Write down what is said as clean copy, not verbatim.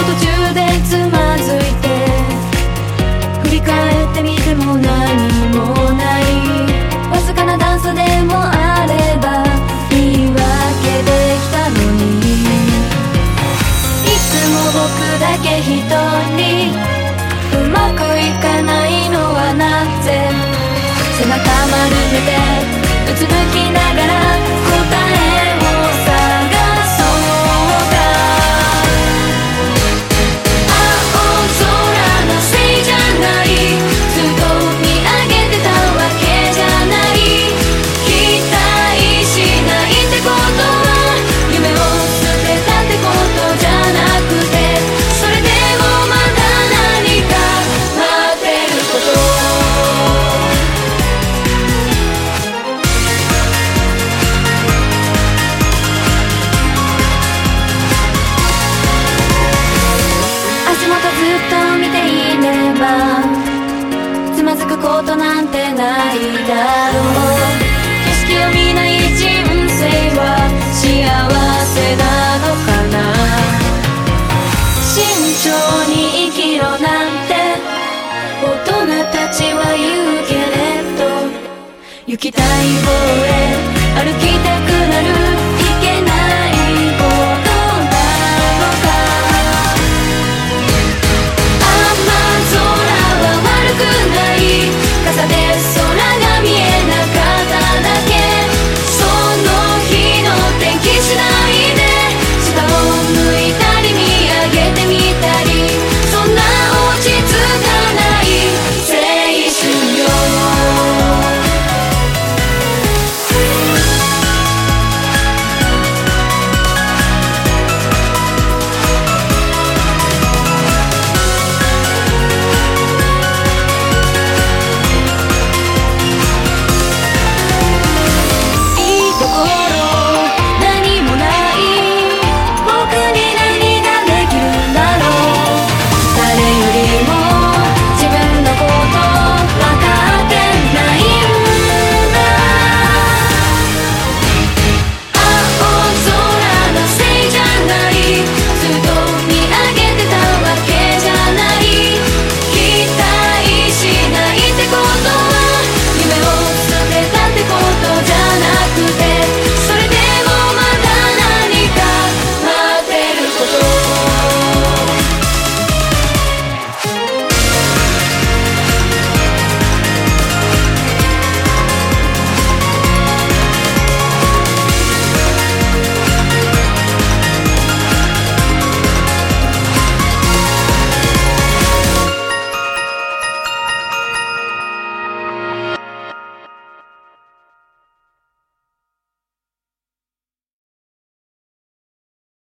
も途中でつまずいて振り返ってみても何もない、わずかな段差でもあれば言い訳できたのに、いつも僕だけ一人うまくいかないのはなぜ、背中丸めてうつむきながら答えを探そうか、青空のせいじゃない、ずっと見上げてたわけじゃない、期待しないってことは夢を捨てたってことじゃなくて、それでもまだ何か待ってること、足元ずっと見ていればつまずくことなんてないだろう、景色を見ない人生は幸せなのかな、慎重に生きろなんて大人たちは言うけれど、行きたい方へ歩きたくなる